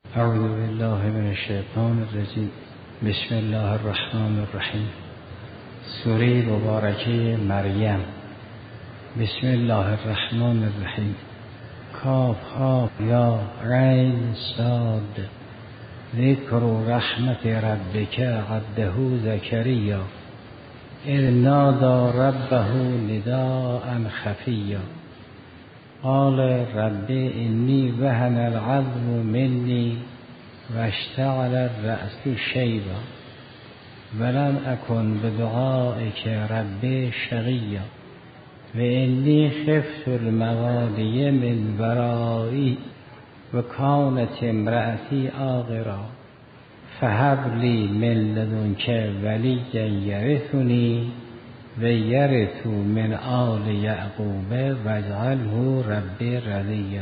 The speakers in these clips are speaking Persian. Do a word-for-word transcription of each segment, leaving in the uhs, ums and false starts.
اعوذ بالله من الشیطان الرجیم. بسم الله الرحمن الرحیم. سوره مبارکه مریم. بسم الله الرحمن الرحیم. کاف ها یا عین صاد. ذکر رحمت ربک عبده زکریا اذ نادى ربه نداء خفیا قال رب انی وهن العظم منی واشتعل الرأس شیبا ولم اکن بدعائک رب شقیا و انی خفت الموالي من ورایی و کانت امرأتی عاقرا فهب لی من لدنک ولیا یرثنی و یرث من آل یعقوب واجعله رب رضیا.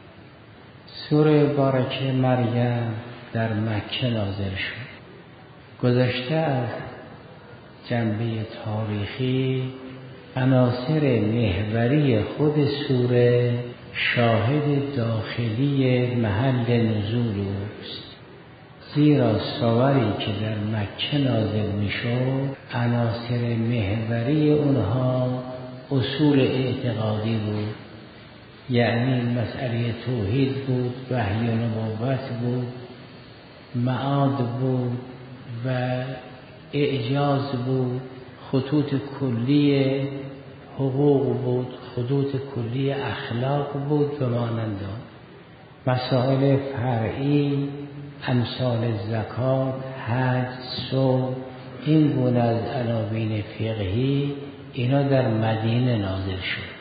سوره بارکه مریم در مکه نازل شد. گذشته از جنبه تاریخی عناصر محوری خود سوره شاهد داخلی محل نزول اوست، زیرا سوری که در مکه نازل می شد عناصر محوری اونها اصول اعتقادی بود، یعنی مسئله توحید بود، وحی و نبوت بود، معاد بود و اعجاز بود، خطوط کلی حقوق بود، خطوط کلی اخلاق بود و مانند آن. مسائل فرعی امثال زکات، حج، صوم، این گونه از عناوین فقهی اینا در مدینه نازل شد.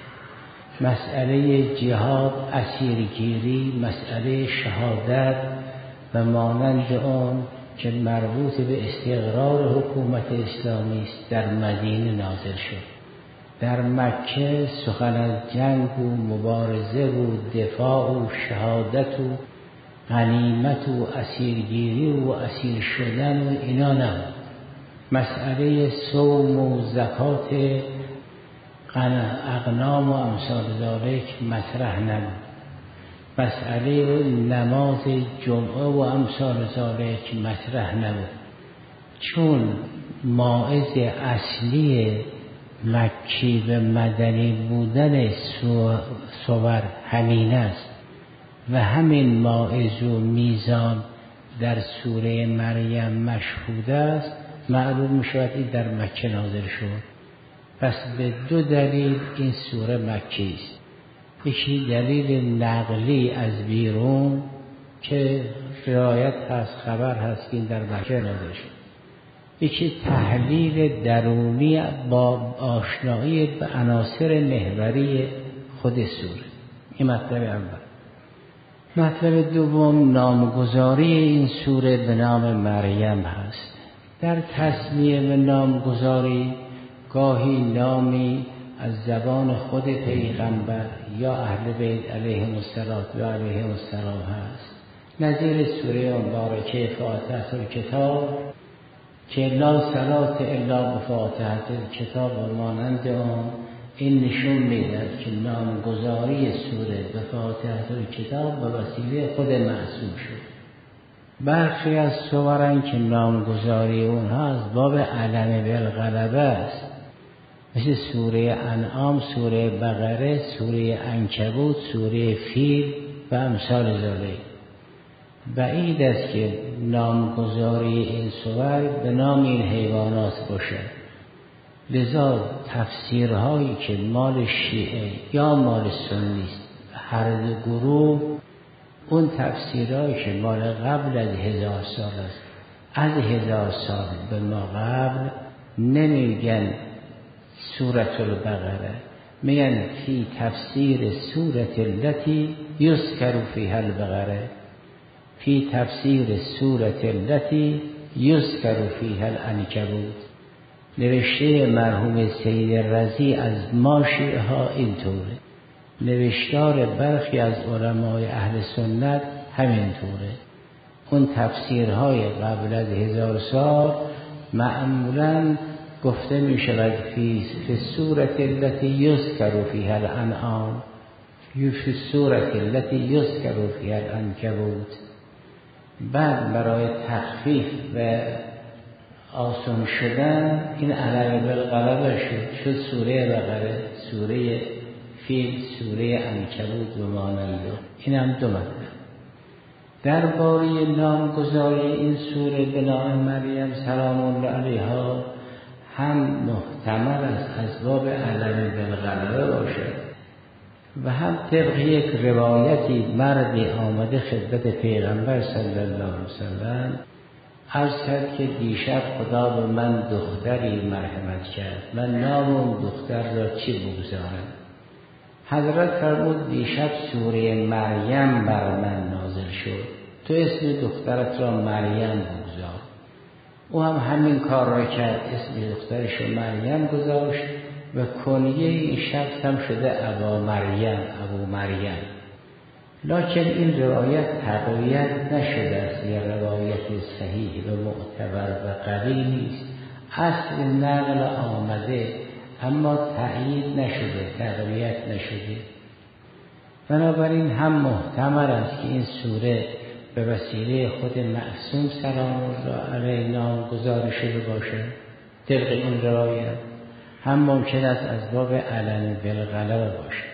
مسئله جهاد، اسیرگیری، مسئله شهادت و مانند آن که مربوط به استقرار حکومت اسلامی است در مدینه نازل شد. در مکه سخن از جنگ و مبارزه و دفاع و شهادت و غنیمت و اسیرگیری و اسیر شدن و اینا نبود. مسئله صوم و زکات اغنام و امثال ذالک مطرح نبود. مسئله نماز جمعه و امثال ذالک مطرح نبود، چون مائز اصلی مکی و مدنی بودن صور همین است و همین مائز و میزان در سوره مریم مشهود است. معلوم می‌شود این در مکه نازل شد. پس به دو دلیل این سوره مکی است. یکی دلیل نقلی از بیرون که روایت هست، خبر هست که این در مکه نازل شد. یکی تحلیل درونی با آشنایی به عناصر محوری خود سوره. این مطلب اول. مطلب دوم نامگذاری این سوره به نام مریم هست. در تسمیه و نامگذاری گاهی نامی از زبان خود پیغمبر یا اهل بیت علیهم السلام و علیهم السلام هست، نظیر سوره مبارکه فاتحه الکتاب که لا صلاة الا بفاتحه الکتاب و مانند آن. این نشون میدهد که نامگذاری سوره به فاتحه الکتاب به وسیله خود معصوم شد. برخی از سورن که نامگذاری اونها از باب علم بالغلبه است، مثل سوره انعام، سوره بقره، سوره عنکبوت، سوره فیل و امثال ذالک. بعید است که نامگذاری این سور به نام این حیوانات باشد. لذا تفسیرهایی که مال شیعه یا مال سنی است، هر دو گروه اون تفسیرهایی که مال قبل از هزار سال است، از هزار سال به ما قبل نمیگن سورة البقره، میگن فی تفسیر سورة التي یذکر فیها البقره، فی تفسیر سورة التي یذکر فیها العنکبوت. نوشته مرحوم سید رضی از ما شیعه ها اینطوره، نوشتار برخی از علمای اهل سنت همینطوره. اون تفسیرهای قبل از هزار سال معمولاً گفته می شود فی سورة التي یذکر فیها الانعام، فی سورة التي یذکر فیها العنکبوت. بعد برای تخفیف و آسان شدن این علم بالغلبه شد شد سوره بقره، سوره فیل، سوره عنکبوت و مانند. این هم دو مطلب. درباره نامگذاری این سوره به نام مریم سلام الله علیها هم محتمل است از باب علم بالغلبه باشد و هم طبق یک روایتی مردی آمده خدمت پیغمبر صلی الله علیه وسلم عرض کرد که دیشب خدا به من دختری مرحمت کرد، من نام اون دختر را چی بگذارم؟ حضرت فرمود دیشب سوره مریم بر من نازل شد، تو اسم دخترت را مریم بگذار. او هم همین کار را کرد، اسم دخترش را مریم گذاشت و کنیه این شخص هم شده ابا مریم، ابو مریم. لکن این روایت تقویت نشده است، یه روایت صحیح و معتبر و قوی نیست. اصل نقل آمده اما تأیید نشده، تقویت نشده. بنابراین هم محتمل است که این سوره به وسیله خود معصوم سلام الله علیه نامگذاری شده باشد طبق این روایت، هم ممکن است از باب علم بالغلبه باشد.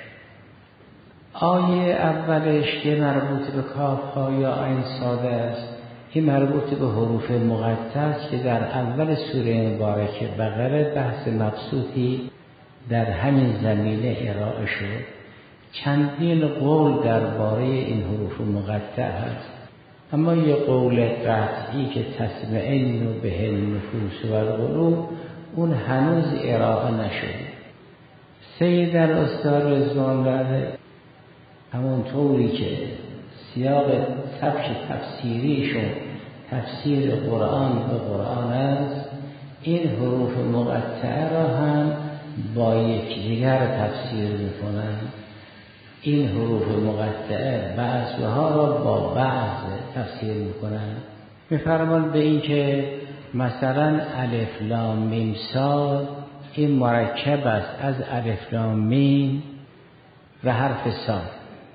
آیه اولش که مربوط به کاف ها یا عین ساده است، این مربوط به حروف مقطع است که در اول سوره مبارکه بقره بحث مبسوطی در همین زمینه ارائه شد. چندین قول درباره این حروف مقطع هست، اما یه قول قطعی که تطمئن به النفوس و القلوب اون هنوز ارائه نشده. سید الاستاد رضوان الله همون طوری که سیاق سبک تفسیریشون تفسیر قرآن به قرآن است، این حروف مقطعه را هم با یکدیگر تفسیر میکنن. این حروف مقطعه بعضها را با بعض تفسیر میکنن. میفرمان به این که مثلا الف لام میم صاد این مرکب است از الف لام میم و حرف صاد.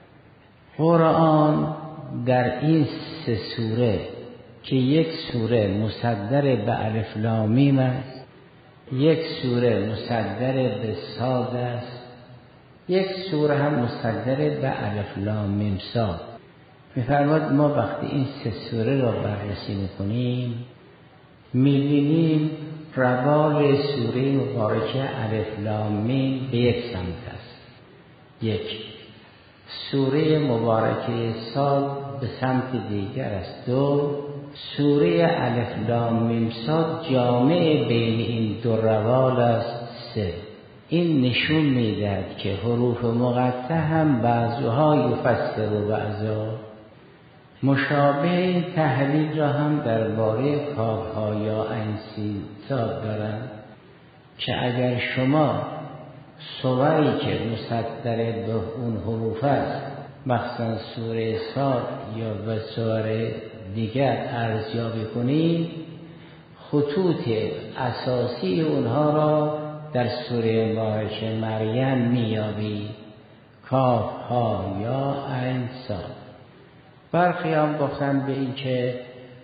قرآن در این سه سوره که یک سوره مصدر به الف لام میم است، یک سوره مصدر به صاد است، یک سوره هم مصدر به الف لام میم صاد. می‌فرماید ما وقتی این سه سوره را بررسی می‌کنیم می‌بینیم روال سوره مبارکه الف لام میم به یک سمت است. یک سوره مبارکه صاد به سمت دیگر است. دو سوره الف لام میم صاد جامع بین این دو روال است. سه این نشون میدهد که حروف مقطع هم بعضها یفسر و بعضا مشابه. این تحلیل را هم درباره کافها یا عین سین صاد دارند که اگر شما صوری که مصدر به اون حروف است مثلا سوره صاد یا به سور دیگر ارزیابی کنید، خطوط اساسی اونها را در سوره مبارکه مریم میابی، کاف ها یا عین صاد. برخی هم گفتن به این که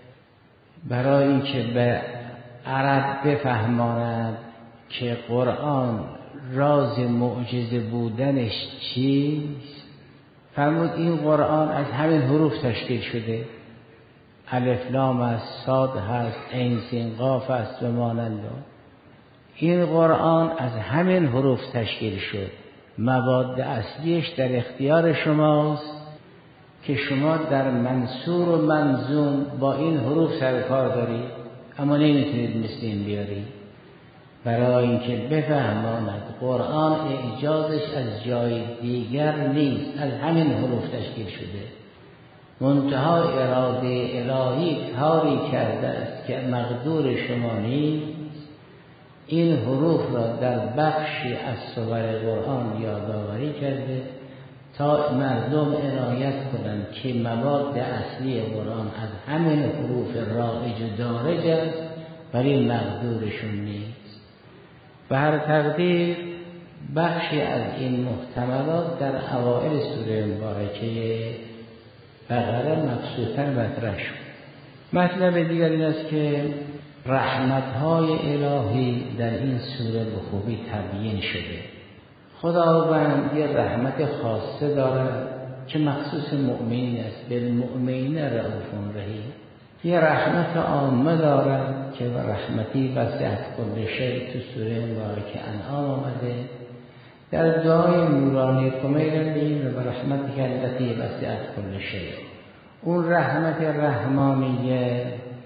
برای این که به عرب بفهماند که قرآن راز معجزه بودنش چیست، فرمود این قرآن از همین حروف تشکیل شده، الف لام است، صاد هست، عین سین قاف است و مانند. این قرآن از همین حروف تشکیل شد. مواد اصلیش در اختیار شماست که شما در منصور و منظوم با این حروف سرکار دارید، اما نمیتونید مثل این بیارید. برای اینکه بفهماند قرآن اعجازش از جای دیگر نیست، از همین حروف تشکیل شده. منتها اراده الهی کاری کرده است که مقدور شما نیست، این حروف را در بخشی از سور قرآن یادآوری کرده تا مردم عنایت کنند که مواد اصلی قرآن از همین حروف رایج و دارج است، ولی مقدورشون نیست. به هر تقدیر بخشی از این محتملات در اوائل سوره مبارکه بقره مبسوطاً مطرح شد. مطلب دیگر این است که رحمت‌های الهی در این سوره به خوبی تبیین شده. خداوند یه رحمت خاصه دارد که مخصوص مؤمنین است، بالمؤمنین رؤوف رحیم. یه رحمت عامه دارد که رحمتی وسعت کل شیء، تو سوره مبارکه انعام آمده. در دعای نورانی کمیل بین و رحمتی التي وسعت کل شیء، اون رحمت رحمانیه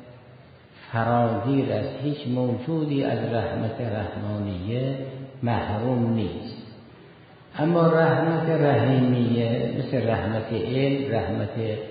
فراگیر است، هیچ موجودی از رحمت رحمانیه محروم نیست. اما رحمت رحیمیه مثل رحمت علم، رحمت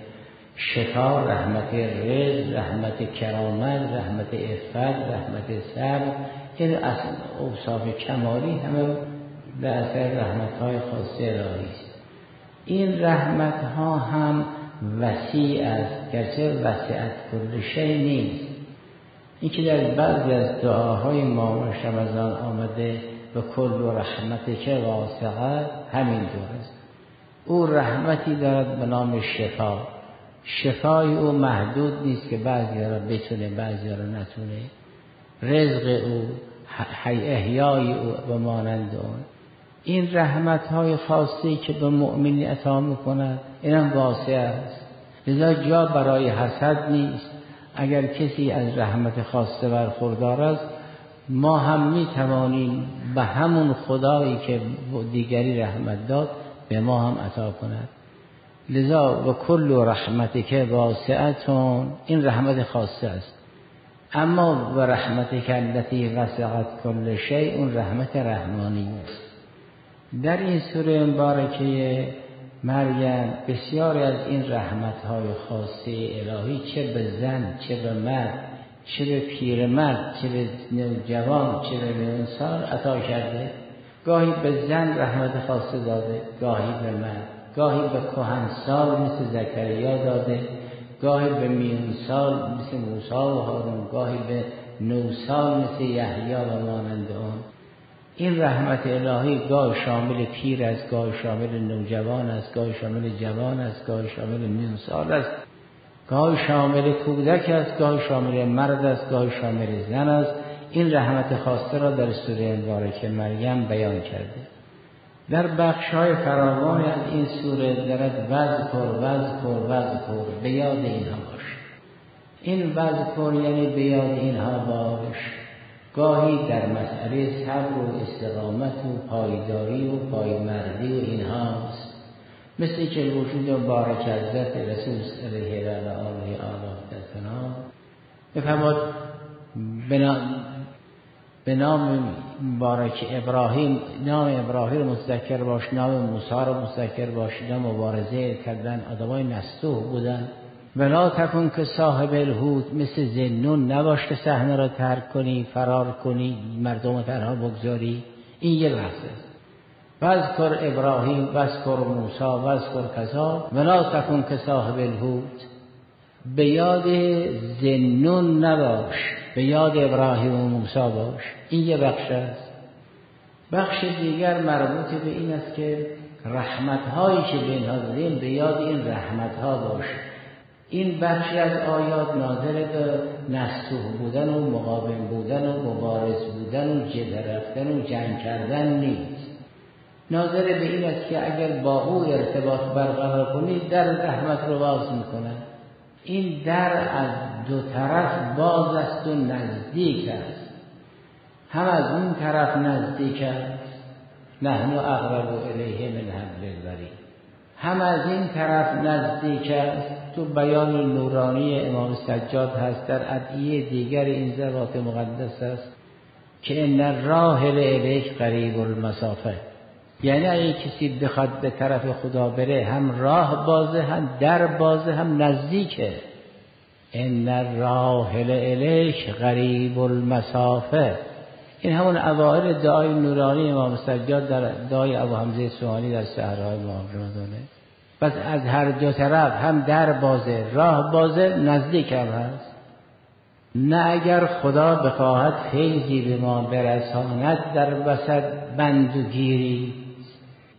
شفا، رحمت رزق، رحمت کرامت، رحمت عفت، رحمت صبر، این اصل اوصاف کمالی همه به اثر رحمت‌های خاصه الهی است. این رحمت‌ها هم وسیع است، گرچه وسعت کل شیء نیست. این که در بعضی از دعاهای ما رمضان آمده و کل رحمت که واسعه، همین دور است. او رحمتی دارد به نام شفا. شفای او محدود نیست که بعضی را بتونه بعضی را نتونه. رزق او، احیای او و مانند اون. این رحمت‌های خاصی که به مؤمنی عطا می‌کند اینم واسع است، لذا جا برای حسد نیست. اگر کسی از رحمت خاصه برخوردار است، ما هم می‌توانیم به همون خدایی که دیگری رحمت داد به ما هم عطا کند. لذا و کل رحمتی که واسعتون، این رحمت خاصه است. اما و رحمتی که التي وسعت کل شیء، اون رحمت رحمانی است. در این سوره مبارکه مریم بسیاری از این رحمت‌های خاصه الهی چه به زن، چه به مرد، چه به پیرمرد، چه به جوان، چه به انسان عطا کرده. گاهی به زن رحمت خاصه داده، گاهی به مرد، گاهی به کهنسال مثل زکریا داده، گاهی به میانسال مثل موسی و هارون، گاهی به نوسال مثل یحیی و مانند آن. این رحمت الهی گاه شامل پیر است، گاه شامل نوجوان است، گاه شامل جوان است، گاه شامل میانسال است، گاه شامل کودک است، گاه شامل مرد است، گاه شامل زن است. این رحمت خاصه را در سوره مبارکه مریم بیان کرده. در بخش‌های فراوانی از این سوره دارد وذکر وذکر وذکر، به یاد اینها باش. این وذکر یعنی به یاد اینها باش. گاهی در مسئله صبر و استقامت و پایداری و پایمردی و اینهاست، مثل که وجود مبارک حضرت رسول علیه و آله آله بفرماد به نام مبارک ابراهیم، نام ابراهیم متذکر باش، نام موسی رو متذکر باش. اینا مبارزه کردن، آدمای نستوه بودن. ولا تکن که صاحب الحوت، مثل ذی-النون نباش که صحنه را ترک کنی، فرار کنی، مردم رو تنها بگذاری. این یه بحث است. واذکر ابراهیم واذکر موسی واذکر کذا، ولا تکن که صاحب الحوت. به یاد ذی-النون نباش، به یاد ابراهیم و موسی باش. این یه بخش است. بخش دیگر مربوط به این است که رحمت‌هایی که به اینها دادیم به یاد این رحمت‌ها باش. این بخشی از آیات ناظر به نستوه بودن و مقاوم بودن و مبارز بودن و جبهه رفتن و جنگ کردن نیست. ناظر به این است که اگر با او ارتباط برقرار کنید در رحمت رو باز میکنن. این در از دو طرف باز است و نزدیک است. هم از اون طرف نزدیک است، نحن اقرب الیه من حبل الورید. هم از این طرف نزدیک است. تو بیان نورانی امام سجاد هست، در ادعیه دیگر این ذوات مقدس است که ان الراحل الیک قریب المسافه. یعنی اگه کسی بخواد به طرف خدا بره، هم راه بازه، هم در بازه، هم نزدیکه. ان الراحل الیک قریب المسافه. این همون اوائل دعای نورانی امام سجاد در دعای ابو حمزه سوانی در صحرای محرمانه. پس از هر دو طرف هم در بازه، راه بازه، نزدیک هم هست. نه اگر خدا بخواهد فیضی به ما برساند در وسط بند و گیری،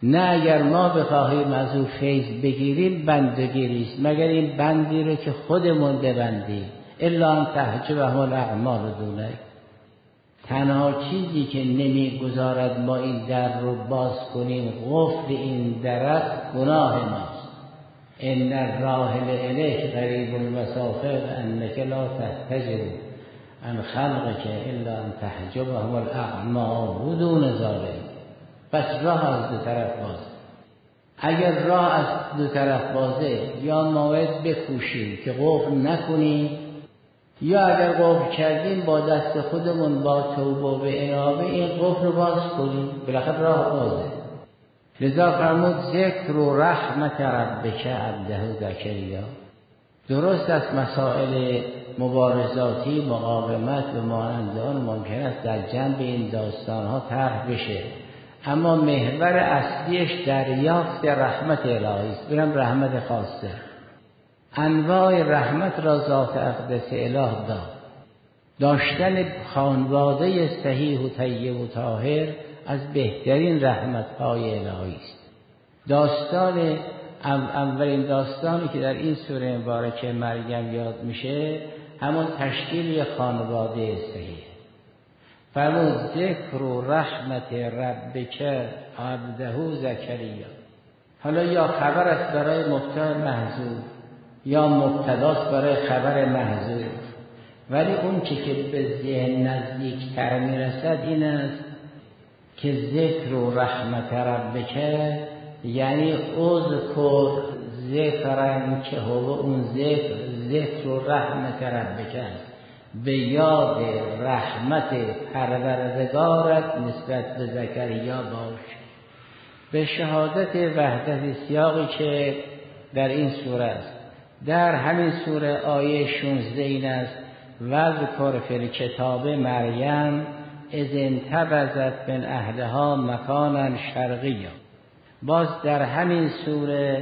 نه اگر ما بخواهیم از او فیض بگیریم بندگیری است، مگر این بندی رو که خودمون ببندیم. الا ان تحجبهم الاعمال دونه. تنها چیزی که نمیگذارد ما این در رو باز کنیم قفل این در است گناه ماست. ان الراحل الیک قریب المسافه انک لا تحتجب عن خلقک الا ان تحجبهم الاعمال دون ذلک. پس راه از دو طرف باز. اگر راه از دو طرف بازه یا موعد بکوشیم که قفل نکنیم، یا اگر قفل کردیم با دست خودمون با توبه و انابه این قفل رو باز کنیم، بالاخره راه بازه. لذا فرمود ذکر و رحمت ربک عبده زکریا. درست است مسائل مبارزاتی مقاومت و مانند آن ممکن است در جنب این داستان ها طرح بشه، اما محور اصلیش دریافت رحمت الهی است. برم رحمت خاصه. انواع رحمت را ذات اقدس اله داد. داشتن خانواده صحیح و طیب و طاهر از بهترین رحمت های الهی است. داستان اولین داستانی که در این سوره مبارکه مریم یاد میشه همون تشکیل یک خانواده صحیح. فرمود ذکر و رحمت ربک عبده زکریا. حالا یا خبر است برای مبتدا محذوف یا مبتداست برای خبر محذوف، ولی اون چی که به ذهن نزدیک تر میرسد این است که ذکر و رحمت ربک یعنی اذکر ذکرن که هو اون ذکر ذکر و رحمت ربک است، به یاد رحمت پروردگارت نسبت به زکریا باش. به شهادت وحدت سیاقی که در این سوره است. در همین سوره آیه شانزده این است وذکر فی الکتاب مریم اذ انتبذت من اهلها مکانا شرقیا. باز در همین سوره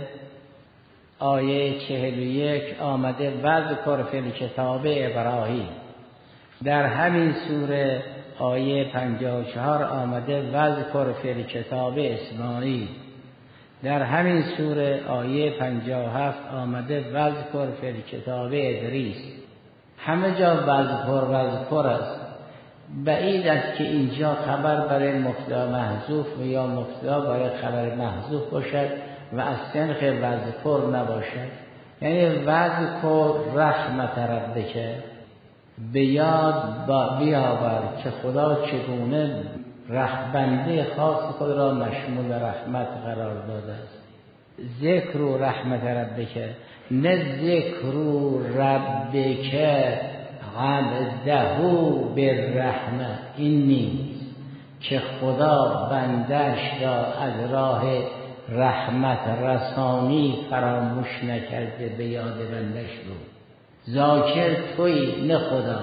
آیه چهل و یک آمده وذکر فی الکتاب ابراهیم. در همین سوره آیه پنجاه و چهار آمده وذکر فی الکتاب اسماعیل. در همین سوره آیه پنجاه و هفت آمده وذکر فی الکتاب ادریس. همه جا وذکر وذکر است. بعید است که اینجا خبر برای مبتدا محذوف و یا مبتدا برای خبر محذوف باشد و از سنخ وذکر نباشد. یعنی وذکر رحمت ربک، به یاد بیاور که خدا چگونه رحمنده خاص خود را مشمول رحمت قرار داده است. ذکر و رحمت ربک، نه ذکر و ربک عبده بالرحمه. این نیست که خدا بندش را از راه رحمت رسانی فراموش نکرده، به یاد بندش بود. ذاکر توی نه خدا.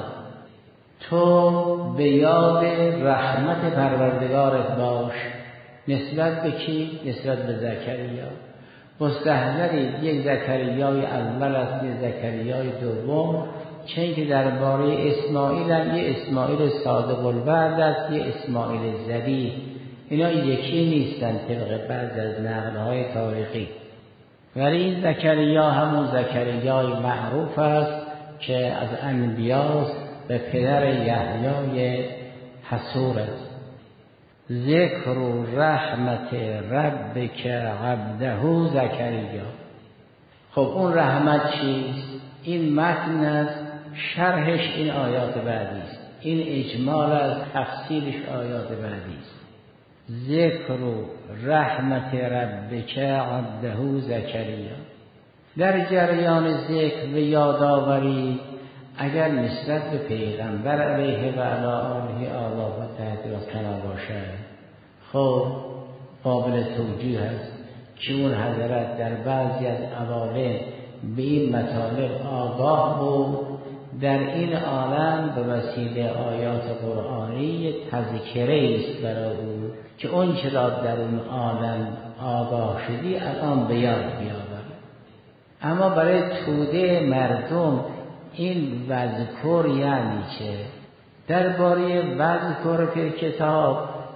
تو به یاد رحمت پروردگارت باش. نسبت به کی؟ نسبت به زکریا. مستحضرید یک زکریای اول است، یک زکریای دوم، چون که درباره اسماعیل هم یه اسماعیل صادق الوعد است، یه اسماعیل ذبیح. اینا یکی نیستن طبق بعض از نقل‌های تاریخی. ولی این زکریا همون زکریای معروف است که از انبیاست و پدر یحیای حصور است. ذکر و رحمت ربک عبده زکریا. خب اون رحمت چیست؟ این متن است، شرحش این آیات بعدی است. این اجمال از تفصیلش آیات بعدی است. ذکر و رحمت ربک عبده زکریا. در جریان ذکر و یادآوری اگر نسبت به پیغمبر علیه و علی آله آلا و تحت و ثنا باشد، خب قابل توجیه است که اون حضرت در بعضی از اوائل به این مطالب آگاه بود. در این عالم به وسیله آیات قرآنی تذکره است برای او که اون چرا در اون عالم آگاه شدی الان به یاد بیاور. اما برای توده مردم این وذکر یعنی چه؟ درباره وذکر فی کتاب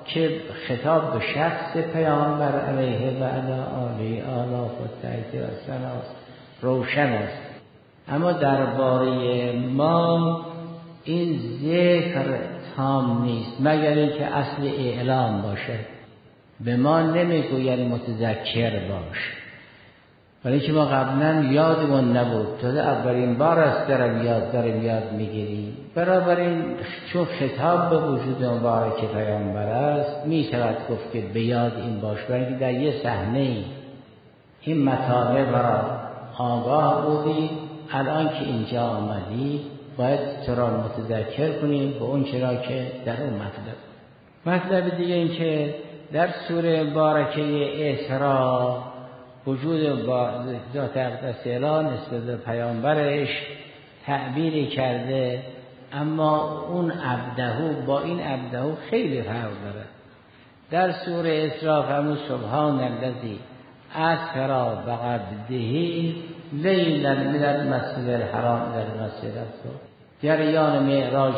که خطاب به شخص پیامبر علیه و علی آله آلاف و تحیید و سناست روشن است. اما درباره ما این ذکر تام نیست مگر اینکه اصل اعلام باشه. به ما نمیگوید متذکر باش، ولی که ما قبلا یادمون نبود، تازه اولین بار است دارم یاد داریم یاد میگیریم. بنابراین چون خطاب به وجود مبارک پیامبر است میشود گفت که به یاد این باش، برای در یه صحنه این مطالب را آگاه بودیم. الان که اینجا آمدی باید تو را متذکر کنیم به اون چرا که در اون مطلب. مطلب دیگه این که در سوره مبارکه اسراء وجود با ذات اقدس اعلان نسبت به پیامبرش تعبیری کرده، اما اون عبدهو با این عبدهو خیلی فرق داره. در سوره اسراء فرمود سبحان الذی اسری بعبده لیلا من المسجد الحرام الى المسجد الاقصی. جریان معراج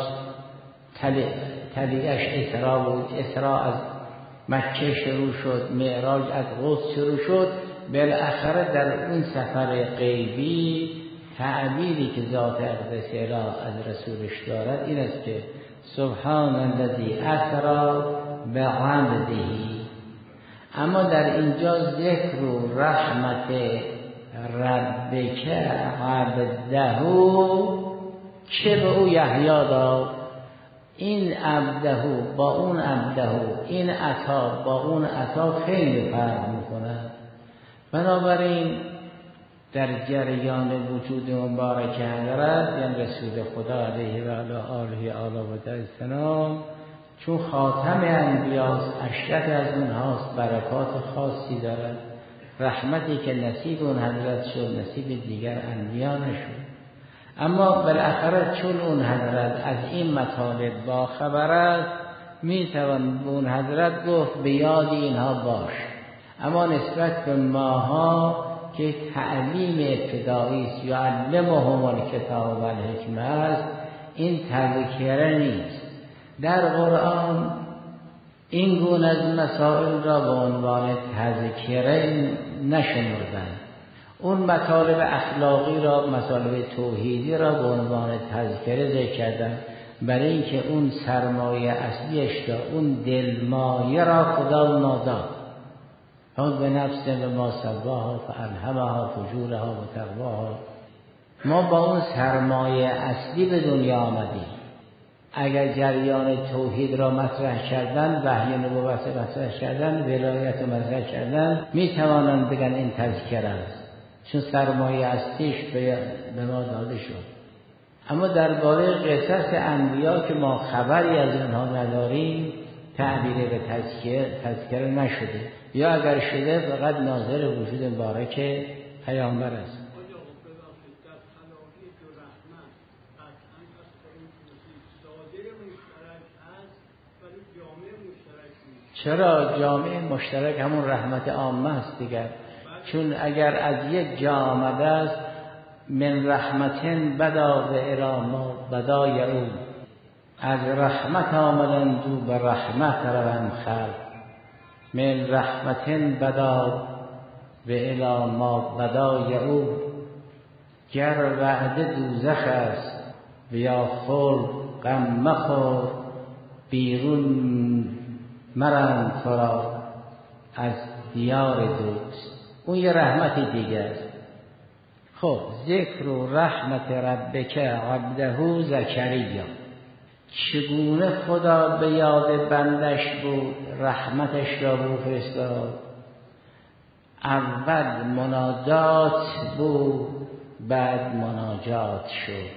طلیعش اسراء بود. اسراء از مکه شروع شد، معراج از قدس شروع شد. بالاخره در اون سفر غیبی تعبیری که ذات اقدس اله از رسولش دارد این است که سبحان الذی اسری بعبده. اما در اینجا ذکر و رحمت ربک عبده که به او یحیی داد، این عبده با اون عبده، این عطا با اون عطا خیلی فرق میکنه. بنابراین در جریان وجود مبارک حضرت یعنی رسول خدا علیه و علی آله آله و السلام چون خاتم انبیاست، اشرف از اونهاست، برکات خاصی دارد. رحمتی که نصیب اون حضرت شد نصیب دیگر انبیا نشد. اما بالاخره چون اون حضرت از این مطالب با خبر است میتوان به اون حضرت گفت به یاد اینها باش. اما نسبت به ماها که تعلیم ابتدایی است یعلمهم الکتاب و الحکمه است، این تذکره نیست. در قرآن این گونه از مسائل را به عنوان تذکره نشمردند. اون مطالب اخلاقی را، مطالب توحیدی را به عنوان تذکره ذکر کردن، برای اینکه اون سرمایه اصلیش را، اون دلمایه را خدا ناداد. هم به نفس به ما سواها فالهمها فجورها و تقواها. ما با اون سرمایه اصلی به دنیا آمدیم. اگر جریان توحید را مطرح کردن، وحی نبوت مطرح کردن، ولایت مطرح کردن، می توانند بگن این تذکره است، چون سرمایه اصلیش به ما داده شد. اما درباره قصص انبیا که ما خبری از اونها نداریم، تعبیر به تذکره تذکره نشده، یا اگر شده فقط ناظر وجود مبارک پیامبر است. چرا جامعه مشترک همون رحمت عامه است دیگر. چون اگر از یک جا آمده است من رحمتن بدا و اراما بدا یعود، از رحمت آمدن دو به رحمت روان خلق. من رحمتن بدا و اراما بدا یعود. گر وعده دوزخ است و یا خل غم مخور، بیرون مرن تو را از دیار دوست. اون یه رحمتی دیگه است. خب ذکر و رحمت ربک عبده زکریا، چگونه خدا به یاد بندش بود، رحمتش را بود فرستاد. اول مناجات بود، بعد مناجات شد.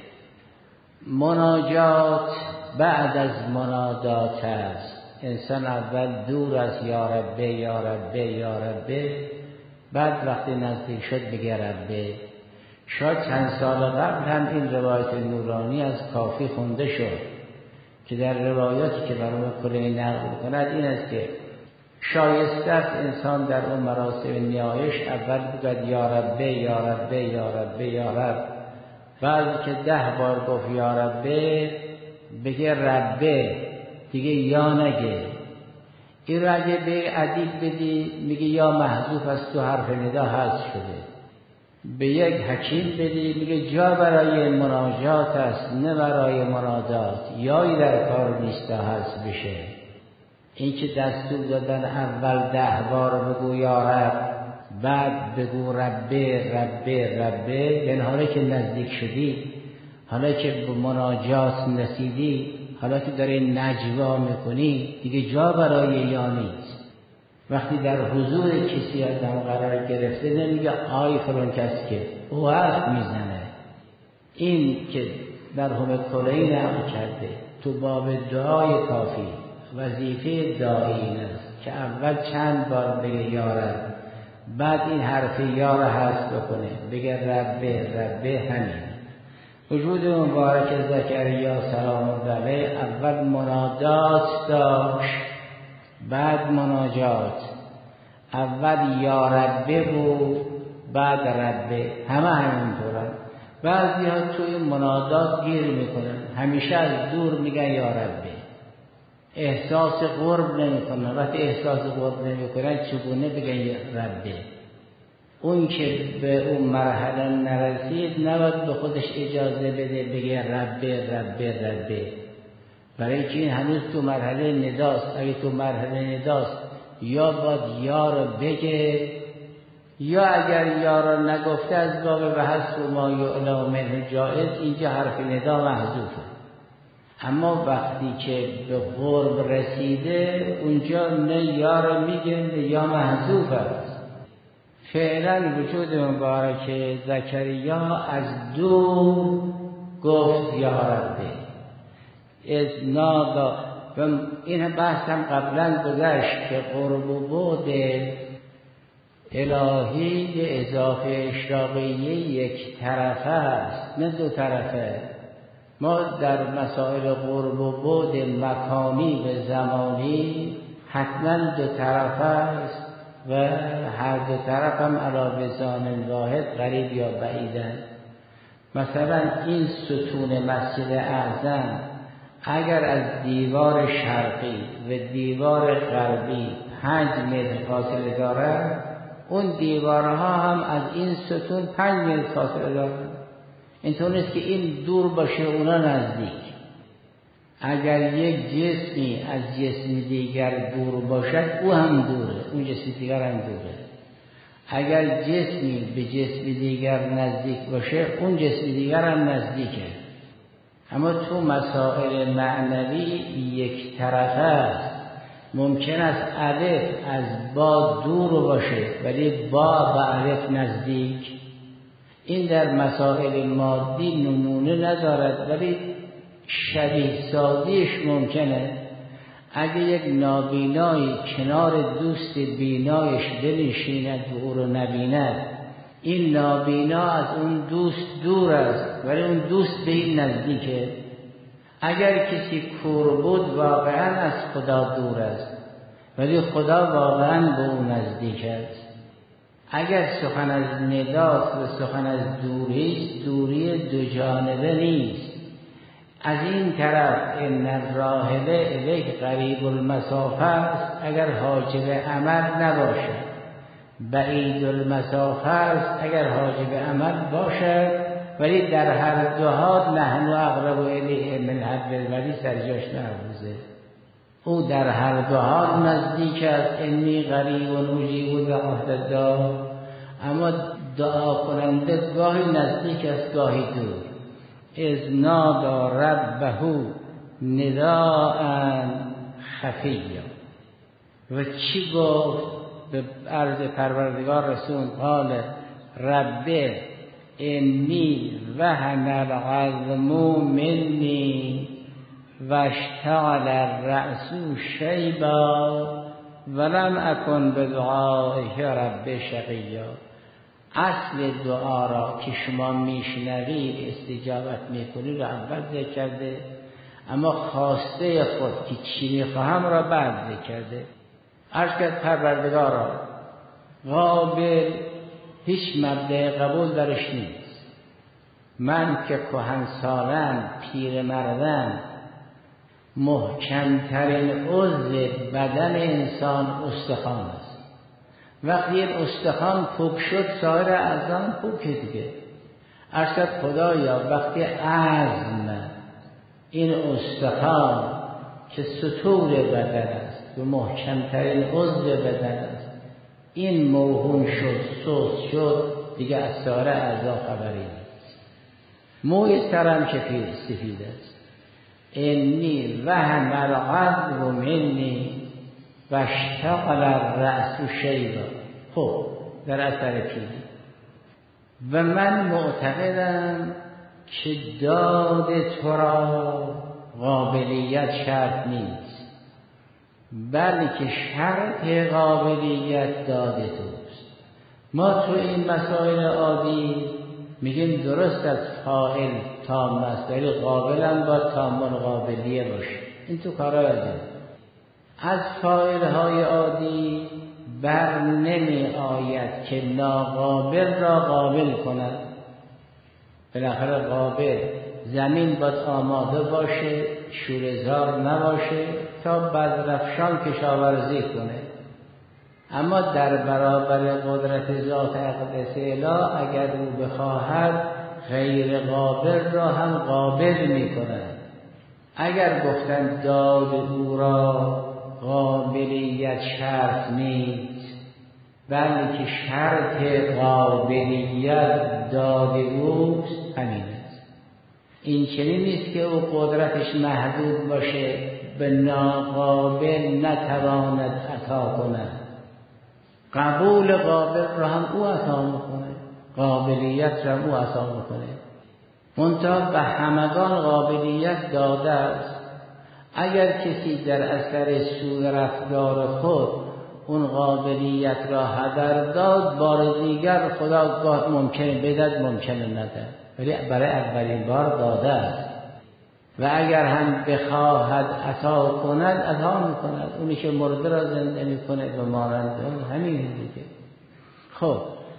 مناجات بعد از منادات است. انسان اول دور از یا ربه یا ربه یا ربه، بعد وقتی نزدیک شد بگه ربه. شاید چند سال قبل هم این روایت نورانی از کافی خونده شد که در روایاتی که برای کلی نقل کند این است که شایسته است انسان در اون مراسم نیایش اول بگد یا ربه یا ربه یا ربه یا رب، بعد که ده بار گفت یا ربه بگه ربه، دیگه یا نگه. این را اگه به ادیب بدی میگه یا محذوف است تو حرف ندا حذف شده. به یک حکیم بدی میگه جا برای مناجات است نه برای منادات، یایی در کار نیست تا حذف بشه. این که دستور دادن اول ده بار بگو یا رب، بعد بگو ربه ربه ربه، یعنی حالا که نزدیک شدی، حالا که به مناجات نسیدی، حالا که داری نجوا میکنی، دیگه جا برای یا نیست. وقتی در حضور کسی آدم قرار گرفته نمیگه آی فلان کس که او حرف میزنه. این که در همه کلهی نقل کرده تو باب دعای کافی وظیفه داعی است که اول چند بار بگه یا رب، بعد این حرف یا را حذف بکنه بگه ربه ربه. همین وجود مبارک زکریا سلام الله علیه اول منادات داشت، بعد مناجات. اول یا ربه بود، بعد ربه. همه همینطورن. بعضی ها توی منادات گیر میکنن، همیشه از دور میگن یا ربه، احساس قرب نمیکنن. وقتی احساس قرب نمیکنن چگونه بگن یا ربه؟ اون که به اون مرحله نرسید نباید به خودش اجازه بده بگه ربه ربه ربه، برای که این هنوز تو مرحله نداست. اگه تو مرحله نداست یا باید یا رو بگه، یا اگر یا رو نگفته از باب و حسب ما یعلا منه جائز، اینجا حرف ندا محذوفه. اما وقتی که به قرب رسیده اونجا نه یا رو میگه نه یا محذوف است. فعلا وجود مبارک زکریا از دور گفت یا ربه از نادا. و این بحث هم قبلا گذشت که قرب و بعد الهی اضافه اشراقیه یک طرفه است نه دو طرفه. ما در مسائل قرب و بعد مکانی و زمانی حتما دو طرفه است و هر دو طرف هم علی لسان واحد قریب یا بعیدن. مثلا این ستون مسجد اعظم اگر از دیوار شرقی و دیوار غربی پنج متر فاصله دارد، اون دیوارها هم از این ستون پنج متر فاصله دارد. اینطور نیست که این دور باشه اونا نزدیک. اگر یک جسمی از جسم دیگر دور باشد او هم دوره، اون جسم دیگر هم دوره. اگر جسمی به جسم دیگر نزدیک باشه اون جسم دیگر هم نزدیکه. اما تو مسائل معنوی یک طرفه است. ممکن است الف از با دور باشه ولی با به الف نزدیک. این در مسائل مادی نمونه ندارد ولی شبیه سازیش ممکنه. اگه یک نابینایی کنار دوست بینایش بنشیند و او رو نبیند، این نابینا از اون دوست دور است ولی اون دوست به این نزدیکه. اگر کسی کور بود واقعا از خدا دور است ولی خدا واقعا به اون نزدیک است. اگر سخن از نداست و سخن از دوریست، دوری دو جانبه نیست. از این طرف ان الراحله الیک قریب المسافه است اگر حاجب عمل نباشد، بعید المسافه است اگر حاجب عمل باشد، ولی در هر دو حال نحن اقرب الیه من حبل الورید سرجاش نرفوزه. او در هر دو حال نزدیک است. انی قریب اجیب دعوت الداع، اما دعا کننده گاهی نزدیک است گاهی دور. اذ نادى ربه نداء خفیا. و چی گفت؟ به عرض پروردگار رسول قال رب انی وهن العظم منی واشتعل الرأس شیبا ولم اکن بدعائک رب شقیا. اصل دعا را که شما میشنوید استجابت میکنید رو اول ذکر کرده، اما خواسته خود که چی میخواهم را بعد ذکر کرده. عرض کرد پروردگارا قابل هیچ مبدأ قبول درش نیست. من که کهنسالم پیر مردم محکمترین عضو بدن انسان استخوان است. وقتی این استخوان پوک شد سایر اعضا پوک دیگه. ارشد خدایا وقتی عزم این استخوان که ستور بدن است و محکمترین عضو بدن است این موهوم شد، سست شد، دیگه از سایر اعضا خبری نیست. موی سرم که سفید است. انی وهن العظم منی و اشتغل الرأس شیبا. خب در اثر پیری و من معتقدم که داد تو را قابلیت شرط نیست، بلکه شرط قابلیت داد توست. ما تو این مسائل عادی میگیم درست از فاعل تام است، ولی قابلن با تام قابلیه باشه. این تو کارا یادیم. از فاعل های عادی بر نمی آید که ناقابل را قابل کند. بالاخره قابل زمین باید آماده باشه، شوره‌زار نباشه تا بزرفشان کشاورزی کنه. اما در برابر قدرت ذات اقدس اله اگر او بخواهد غیر قابل را هم قابل می کند. اگر گفتن داد او را قابلیت شرط نیست، بلکه شرط قابلیت داد اوست، همین است. این چنین نیست که او قدرتش محدود باشه به ناقابل نتواند عطا کند. قبول قابل را هم او عطا میکنه، قابلیت را هم او عطا میکنه. منتها به همگان قابلیت داده است. اگر کسی در اثر سوء رفتار خود اون قابلیت را هدر داد، بار دیگر خدا گاه ممکنه بدهد ممکنه ندهد، ولی برای اولین بار داده است و اگر هم بخواهد عطا کند عطا میکند. اونی که مرده را زنده میکنه و مانند اون همین دیگه. خب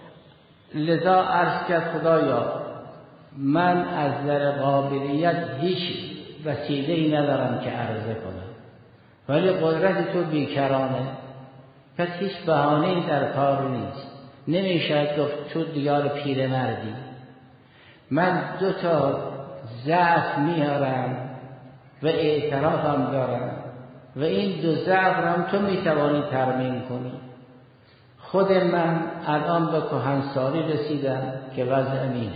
لذا عرض کرد خدایا من از نظر قابلیت هیچ وسیله ای ندارم که عرضه کنم، ولی قدرت تو بیکرانه، پس هیچ بهانه‌ای در کار نیست. نمیشه گفت تو دیار پیر مردی. من دو تا ضعف میارم و اعترافم دارم و این دو ضعف هم تو میتوانی ترمیم کنی. خود من الان به کهنسالی رسیدم که وضع اینه.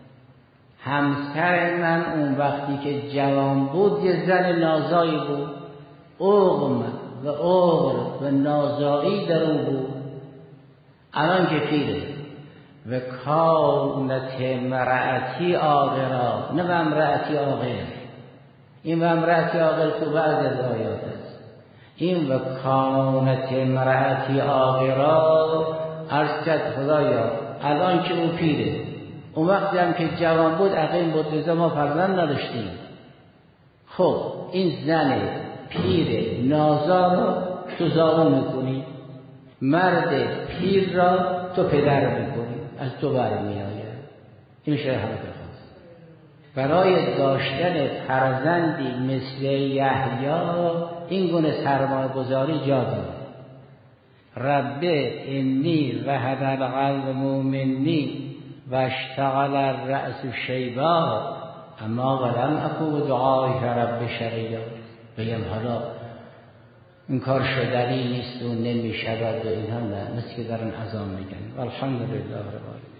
همسر من اون وقتی که جوان بود یه زن نازایی بود، اغم و اغل و نازایی در اون بود. الان که پیره و کانت مرأتی آغرا، نه و امرأتی آغر. این و امرأتی آغر تو بعض از آیات است. این و کانت مرأتی آغرا عرض کرد خدایا الان که او پیره، اون وقتی هم که جوان بود عقیم بود، لذا ما فرزند نداشتیم. خب این زن پیر نازا را تو زامن میکنی، مرد پیر را تو پدر میکنی، از تو برمی آید. این میشه همه خواست. برای داشتن فرزندی مثل یحیی این گونه سرمایه گذاری جا داره. رب انی وهن العظم منی و اشتغل الرأس شیبا اما ولم اکن دعایک رب شقیا. بگم حالا این کار شدنی نیست و نمی شود و این هم نه، مثل که در این عظام میگن. والحمدلله رب العالمین.